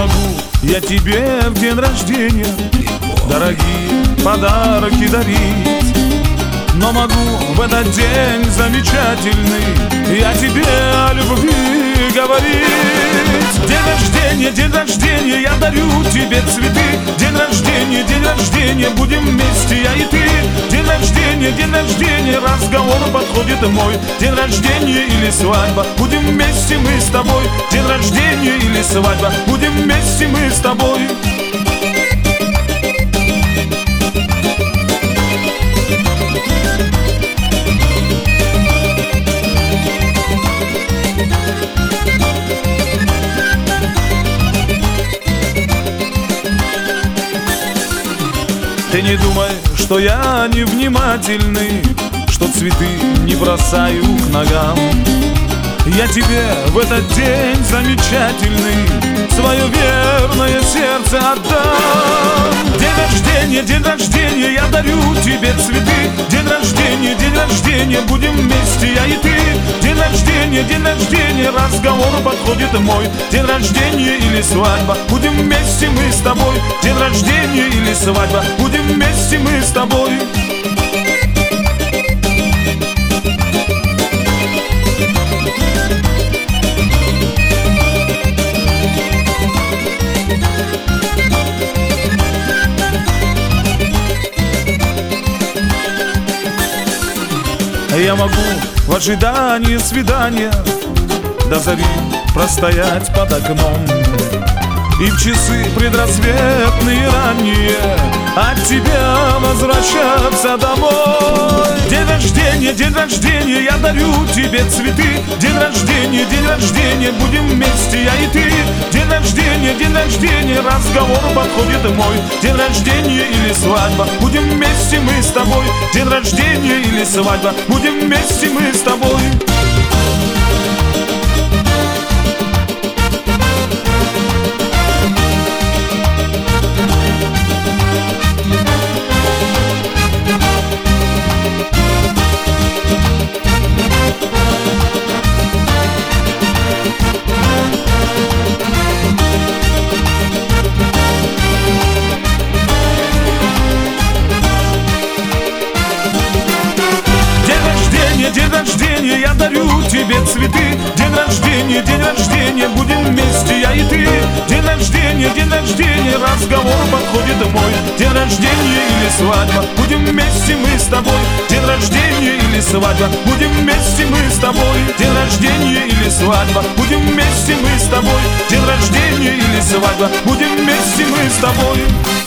могу я тебе в день рождения дорогие подарки дарить, но могу в этот день замечательный я тебе о любви говорить. День рождения, я дарю тебе цветы. День рождения, будем вместе я и ты. День рождения, разговор подходит мой. День рождения или свадьба, будем вместе мы с тобой. День рождения или свадьба, будем вместе мы с тобой. Ты не думай, что я невнимательный, что цветы не бросаю к ногам. Я тебе в этот день замечательный свое верное сердце отдам. День рождения, я дарю тебе цветы. День рождения, будем вместе я и ты. День рождения, разговор подходит мой. День рождения или свадьба, будем вместе мы с тобой. День рождения или свадьба, будем вместе мы с тобой. Я могу в ожидании свидания до зари простоять под окном, и в часы предрассветные ранние от тебя возвращаться домой. День рождения, я дарю тебе цветы. День рождения, будем вместе я и ты. День рождения, разговор подходит мой. День рождения или свадьба, будем вместе мы с тобой. День рождения или свадьба, будем вместе мы с тобой. День рождения, я дарю тебе цветы. День рождения, будем вместе я и ты. День рождения, разговор подходит мой. День рождения или свадьба, будем вместе мы с тобой. День рождения или свадьба, будем вместе мы с тобой. День рождения или свадьба, будем вместе мы с тобой. День рождения или свадьба, будем вместе мы с тобой.